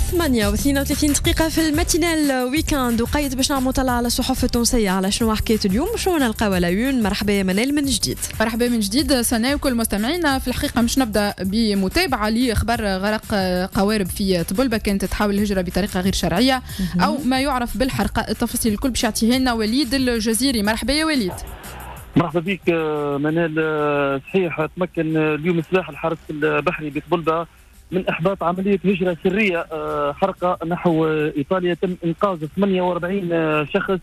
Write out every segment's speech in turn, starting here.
8:32 دقيقة في الماتينال ويكاند وقيد باش نعملوا طلع على الصحف التونسية على شنو حكيت اليوم شنو نلقاو على يون. مرحبا يا منال من جديد. مرحبا من جديد سناء وكل مستمعينا. في الحقيقة مش نبدأ بمتابعة لأخبار غرق قوارب في طبلبة كانت تحاول الهجرة بطريقة غير شرعية أو ما يعرف بالحرقة. التفاصيل الكل باش يعطيها لنا وليد الجزيري. مرحبا يا وليد. مرحبا بك منال. صحيح تمكن اليوم السلاح الحرس البحري بطبلبة من إحباط عملية هجرة سرية حرقة نحو إيطاليا. تم إنقاذ 48 شخص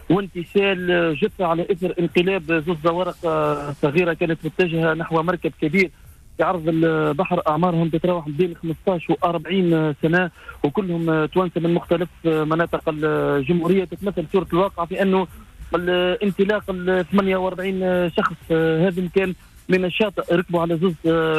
وانتشال جثة على إثر انقلاب زوج زوارق صغيرة كانت متجهة نحو مركب كبير في عرض البحر. أعمارهم تتراوح بين 15 و 40 سنة وكلهم توانسة من مختلف مناطق الجمهورية. تتمثل صورة الواقع في أنه الانطلاق ال 48 شخص هذا كان من الشاطئ، ركبوا على زوج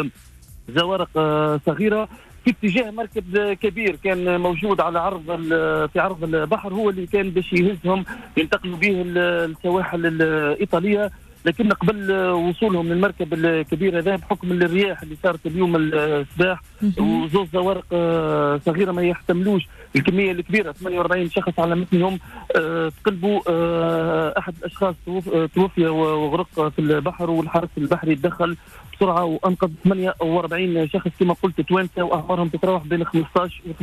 زوارق صغيرة في اتجاه مركب كبير كان موجود على في عرض البحر، هو اللي كان باش يهزهم ينتقلوا به السواحل الإيطالية. لكن قبل وصولهم للمركب الكبير هذا بحكم الرياح اللي صارت اليوم الصباح وزوج زوارق صغيرة ما يحتملوش الكمية الكبيرة 48 شخص على مثلهم، تقلبوا أحد الأشخاص توفي وغرق في البحر، والحرس البحري تدخل بسرعة وأنقذ 48 شخص كما قلت توانسة وأعمارهم تتراوح بين 15 و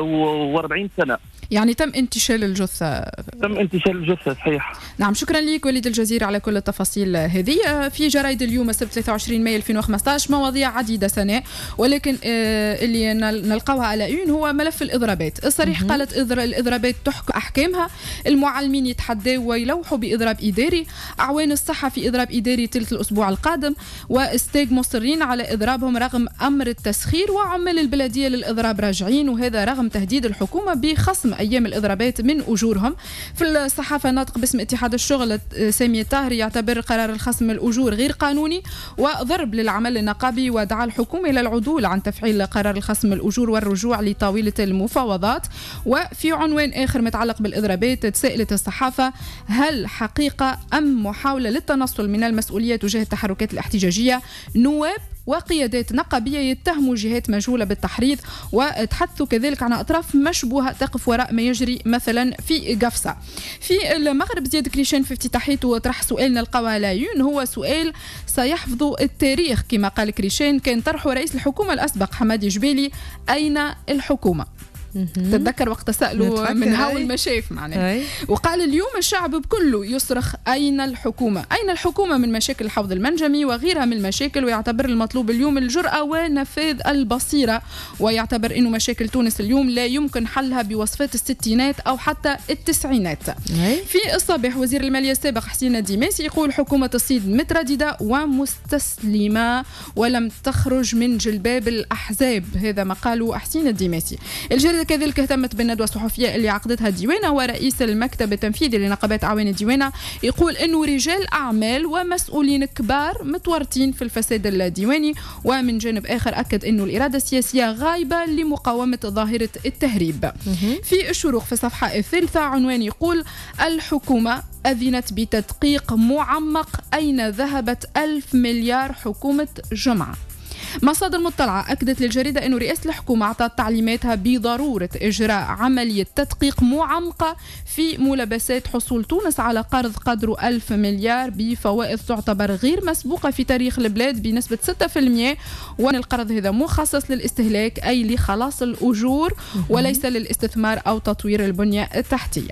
48 سنة. يعني تم انتشال الجثة. تم انتشال الجثة صحيح. نعم شكرا لك وليد الجزيرة على كل التفاصيل هذه. في جرايد اليوم السبت 23 مايو 2015 مواضيع عديدة سنة، ولكن اللي نلقاوها على يون هو ملف الإضرابات. الصريح قالت الإضرابات تحكم أحكامها، المعلمين يتحدوا ويلوحوا بإضراب إداري، أعوان الصحة في إضراب إداري ثلث الأسبوع القادم، واستيج مصرين على إضرابهم رغم أمر التسخير، وعمال البلدية للإضراب راجعين وهذا رغم تهديد الحكومة بخصم أيام الإضرابات من أجورهم. في الصحافة ناطق باسم اتحاد الشغل سامي الطاهري يعتبر قرار الخصم الأجور غير قانوني وضرب للعمل النقابي، ودعا الحكومة إلى العدول عن تفعيل قرار الخصم الأجور والرجوع لطاولة المفاوضات. وفي عنوان آخر متعلق بالإضرابات تساءلت الصحافة: هل حقيقة أم محاولة للتنصل من المسؤولية تجاه التحركات الاحتجاجية؟ نواب وقيادات نقابية يتهموا جهات مجهولة بالتحريض، وتحدثوا كذلك عن أطراف مشبوهة تقف وراء ما يجري مثلا في قفصة. في المغرب زياد كريشان في افتتاحيته وطرح سؤال نلقاوه على يون، هو سؤال سيحفظ التاريخ كما قال كريشان، كان طرحه رئيس الحكومة الأسبق حمادي جبيلي: أين الحكومة؟ تتذكر وقت سألوا من هاول ما شاف معناه، وقال اليوم الشعب بكله يصرخ أين الحكومة؟ أين الحكومة من مشاكل الحوض المنجمي وغيرها من المشاكل، ويعتبر المطلوب اليوم الجرأة ونفاذ البصيرة، ويعتبر إنه مشاكل تونس اليوم لا يمكن حلها بوصفات الستينات أو حتى التسعينات. في الصباح وزير المالية السابق حسين الدماسي يقول: حكومة الصيد مترددة ومستسلمة ولم تخرج من جلباب الأحزاب. هذا ما قاله حسين الدماسي. الجريدة كذلك اهتمت بالندوة الصحفية اللي عقدتها الديوانة، ورئيس المكتب التنفيذي لنقابات أعوان الديوانة يقول إنه رجال أعمال ومسؤولين كبار متورطين في الفساد الديواني. ومن جانب آخر أكد إنه الإرادة السياسية غايبة لمقاومة ظاهرة التهريب. في الشروق في الصفحة الثالثة عنوان يقول: الحكومة أذنت بتدقيق معمق، أين ذهبت 1000 مليار حكومة جمعة؟ مصادر مطلعة أكدت للجريدة أن رئاسة الحكومة أعطت تعليماتها بضرورة إجراء عملية تدقيق معمقة في ملابسات حصول تونس على قرض قدره 1000 مليار بفوائد تعتبر غير مسبوقة في تاريخ البلاد بنسبة 6%، وأن القرض هذا مخصص للاستهلاك أي لخلاص الأجور وليس للاستثمار أو تطوير البنية التحتية.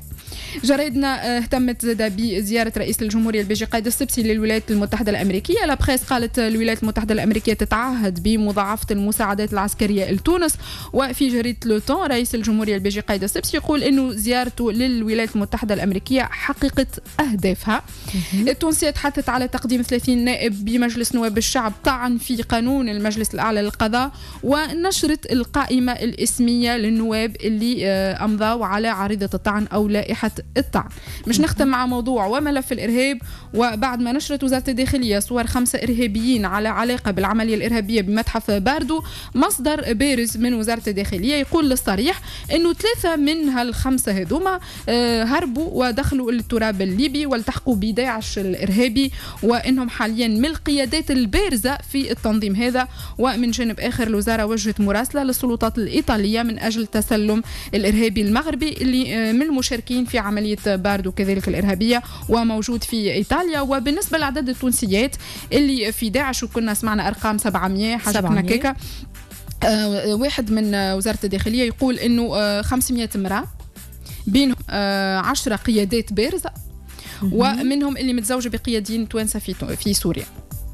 جريدنا اهتمت زاد بزيارة رئيس الجمهورية البيجي قايد السبسي للولايات المتحدة الأمريكية. لابخيس قالت الولايات المتحدة الأمريكية تتعهد بمضاعفة المساعدات العسكرية لتونس. وفي جريدة لوتون رئيس الجمهورية البيجي قايد السبسي يقول إنه زيارته للولايات المتحدة الأمريكية حققت أهدافها. التونسية تحدثت على تقديم 30 نائب بمجلس نواب الشعب طعن في قانون المجلس الأعلى للقضاء، ونشرت القائمة الاسمية للنواب اللي أمضوا على عريضة الطعن أو لائحة الطعن. مش نختم مع موضوع وملف الإرهاب. وبعد ما نشرت وزارة الداخلية صور 5 إرهابيين على علاقة بالعملية الإرهابية بمتحف باردو، مصدر بارز من وزارة الداخلية يقول للصريح أنه 3 من هال5 هذوما هربوا ودخلوا التراب الليبي والتحقوا بداعش الإرهابي، وأنهم حاليا من القيادات البارزة في التنظيم هذا. ومن جانب آخر الوزارة وجهت مراسلة للسلطات الإيطالية من أجل تسلم الإرهابي المغربي اللي من المشاركين في عملية باردو كذلك الإرهابية وموجود في إيطاليا. وبالنسبة لعدد التونسيات اللي في داعش وكنا سمعنا أرقام 700 حاجة كيكا، واحد من وزارة الداخلية يقول أنه 500 امرأة بينهم 10 قيادات بارزة، ومنهم اللي متزوجة بقياديين توانسة في سوريا.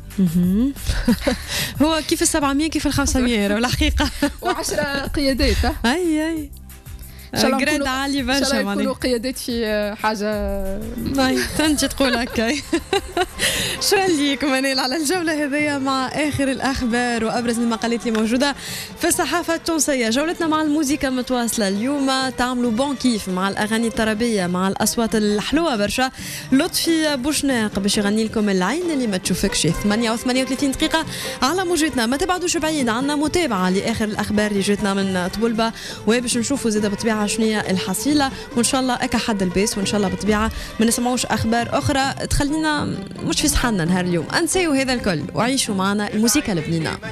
هو كيف 700 كيف 500 الحقيقة و10 قيادات. أي جريد عالي برشا، إن شاء الله يكونوا قيادات في حاجة. تنجي تقول هكا. شكرا ليكم منال على الجولة هذية مع آخر الأخبار وأبرز المقالات اللي موجودة في الصحافة التونسية. جولتنا مع الموسيقى متواصلة اليوم، تعملوا بون كيف مع الأغاني الطربية مع الأصوات الحلوة برشا. لطفي بوشناق باش يغني لكم العين اللي ما تشوفكش. 8:38 دقيقة على موجتنا، ما تبعدوش بعيد، عنا متابعة لآخر الأخبار اللي جاتنا من طبولبة، وباش نشوفوا زيادة بطبيعة شنو الحصيلة، وإن شاء الله أكا حد الباس، وإن شاء الله بطبيعة ما نسمعوش أخبار أخرى تخلينا مش في صحنا نهار اليوم. أنسيوا هذا الكل وعيشوا معنا الموسيقى اللبنانية.